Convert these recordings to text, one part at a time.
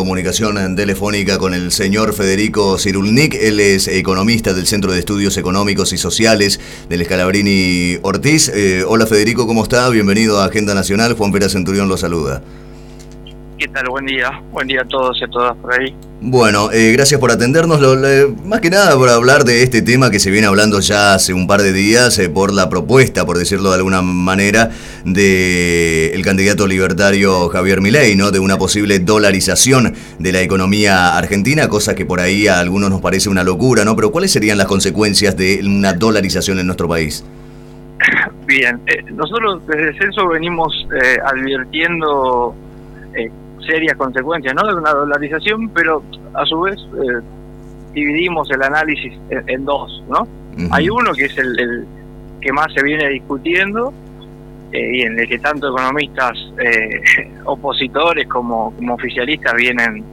comunicación telefónica con el señor Federico Cirulnik. Él es economista del Centro de Estudios Económicos y Sociales del Scalabrini Ortiz. Hola Federico, ¿cómo está? Bienvenido a Agenda Nacional. Juan Pera Centurión lo saluda. ¿Qué tal? Buen día a todos y a todas por ahí. Bueno, gracias por atendernos, más que nada por hablar de este tema que se viene hablando ya hace un par de días, por la propuesta, por decirlo de alguna manera, del candidato libertario Javier Milei, ¿no? De una posible dolarización de la economía argentina, cosa que por ahí a algunos nos parece una locura, ¿no? Pero ¿cuáles serían las consecuencias de una dolarización en nuestro país? Bien, nosotros desde el Censo venimos advirtiendo serias consecuencias, ¿no? De una dolarización, pero a su vez dividimos el análisis en dos, ¿no? Uh-huh. Hay uno que es el que más se viene discutiendo y en el que tanto economistas opositores como oficialistas vienen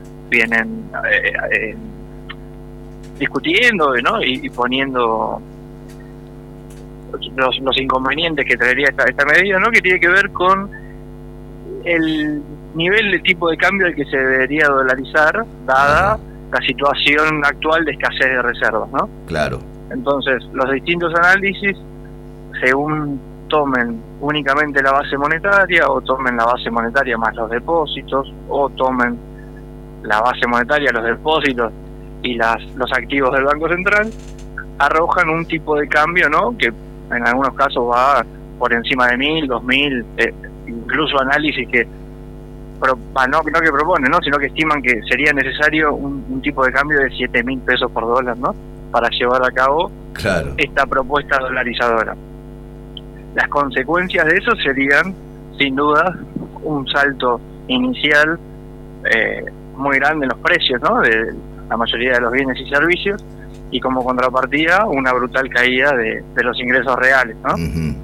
discutiendo, ¿no? Y poniendo los inconvenientes que traería esta medida, ¿no? Que tiene que ver con el nivel de tipo de cambio al que se debería dolarizar, dada la situación actual de escasez de reservas, ¿no? Claro. Entonces, los distintos análisis, según tomen únicamente la base monetaria, o tomen la base monetaria más los depósitos, o tomen la base monetaria, los depósitos y los activos del Banco Central, arrojan un tipo de cambio, ¿no? Que en algunos casos va por encima de 1.000, 2.000, incluso análisis que no que proponen, ¿no? Sino que estiman que sería necesario un tipo de cambio de 7.000 pesos por dólar, ¿no? Para llevar a cabo esta propuesta dolarizadora. Las consecuencias de eso serían, sin duda, un salto inicial muy grande en los precios, ¿no? De la mayoría de los bienes y servicios, y como contrapartida una brutal caída de los ingresos reales, ¿no? Uh-huh.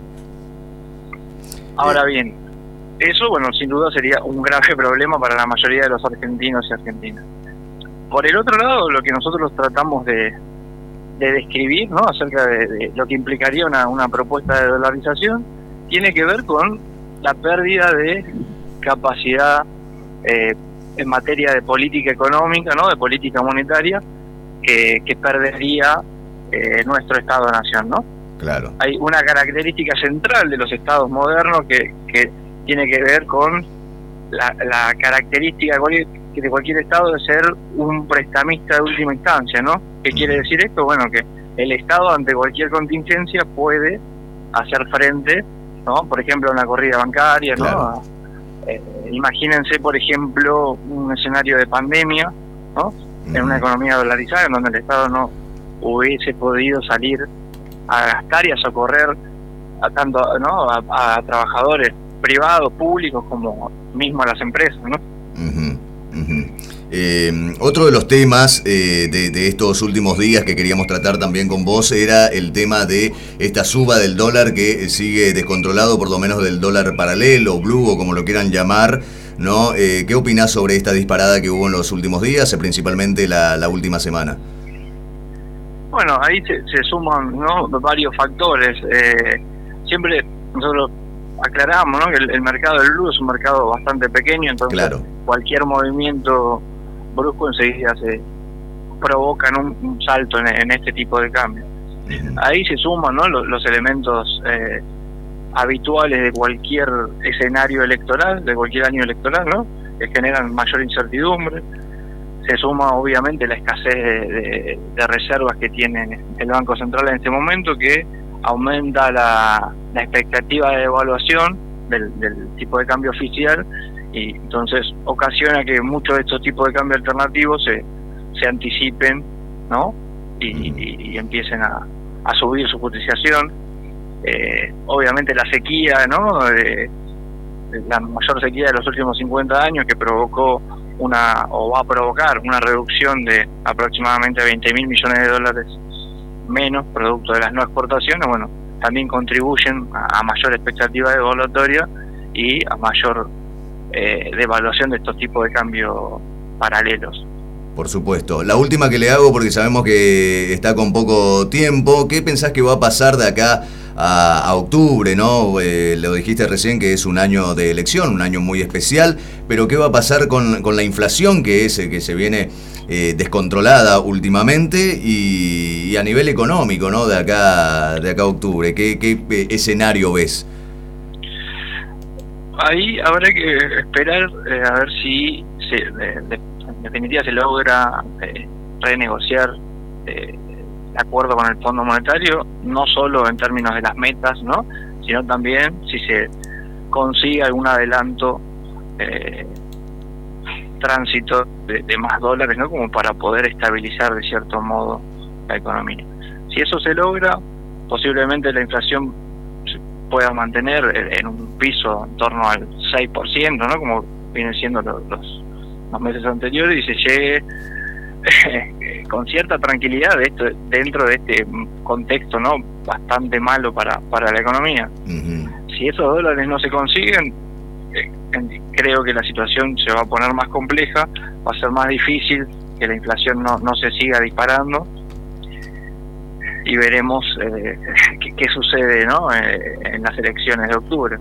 Ahora bien, eso, bueno, sin duda sería un grave problema para la mayoría de los argentinos y argentinas. Por el otro lado, lo que nosotros tratamos de describir, ¿no? Acerca de lo que implicaría una propuesta de dolarización, tiene que ver con la pérdida de capacidad en materia de política económica, ¿no? De política monetaria, que perdería nuestro Estado-Nación, ¿no? Claro. Hay una característica central de los estados modernos que tiene que ver con la característica de cualquier estado de ser un prestamista de última instancia, ¿no? ¿Qué quiere decir esto? Bueno, que el Estado ante cualquier contingencia puede hacer frente, ¿no? Por ejemplo, a una corrida bancaria, ¿no? Claro. Imagínense, por ejemplo, un escenario de pandemia, ¿no? En una economía dolarizada en donde el Estado no hubiese podido salir a gastar y a socorrer a tanto, ¿no? a trabajadores privados, públicos, como mismo a las empresas, ¿no? Uh-huh, uh-huh. Otro de los temas de estos últimos días que queríamos tratar también con vos era el tema de esta suba del dólar que sigue descontrolado, por lo menos del dólar paralelo, blue o como lo quieran llamar, ¿no? ¿Qué opinás sobre esta disparada que hubo en los últimos días, principalmente la última semana? Bueno, ahí se suman, ¿no? Varios factores. Siempre nosotros aclaramos, ¿no? Que el mercado del blue es un mercado bastante pequeño, entonces claro, cualquier movimiento brusco enseguida se provoca un salto en este tipo de cambio. Uh-huh. Ahí se suman, ¿no? los elementos habituales de cualquier escenario electoral, de cualquier año electoral, ¿no? Que generan mayor incertidumbre. Se suma obviamente la escasez de reservas que tiene el Banco Central en este momento, que aumenta la expectativa de devaluación del tipo de cambio oficial, y entonces ocasiona que muchos de estos tipos de cambio alternativos se anticipen, ¿no? Y empiecen a subir su cotización. Obviamente la sequía, ¿no? La mayor sequía de los últimos 50 años, que provocó va a provocar una reducción de aproximadamente 20.000 millones de dólares menos, producto de las no exportaciones, bueno, también contribuyen a mayor expectativa devaluatoria y a mayor devaluación de estos tipos de cambio paralelos. Por supuesto. La última que le hago, porque sabemos que está con poco tiempo, ¿qué pensás que va a pasar de acá a octubre, ¿no? Lo dijiste recién que es un año de elección, un año muy especial, pero ¿qué va a pasar con la inflación que se viene descontrolada últimamente y a nivel económico, ¿no? De acá a octubre? ¿Qué escenario ves? Ahí habrá que esperar a ver si en definitiva se logra renegociar el acuerdo con el Fondo Monetario, no solo en términos de las metas, ¿no?, sino también si se consigue algún adelanto tránsito de más dólares, ¿no?, como para poder estabilizar de cierto modo la economía. Si eso se logra, posiblemente la inflación pueda mantener en un piso en torno al 6%, ¿no?, como vienen siendo los meses anteriores, y se llegue con cierta tranquilidad dentro de este contexto, ¿no?, bastante malo para la economía. Si esos dólares no se consiguen, creo que la situación se va a poner más compleja, va a ser más difícil que la inflación no se siga disparando, y veremos qué sucede, ¿no?, en las elecciones de octubre.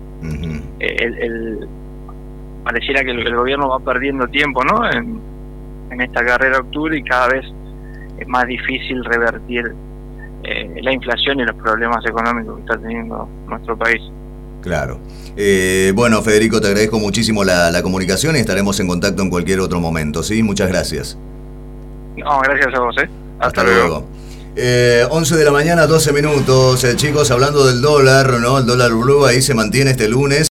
Pareciera que el gobierno va perdiendo tiempo, ¿no?, en esta carrera de octubre, y cada vez es más difícil revertir la inflación y los problemas económicos que está teniendo nuestro país. Claro. Bueno, Federico, te agradezco muchísimo la comunicación y estaremos en contacto en cualquier otro momento, ¿sí? Muchas gracias. No, gracias a vos, Hasta luego. 11 de la mañana, 12 minutos, chicos, hablando del dólar, ¿no? El dólar blue ahí se mantiene este lunes.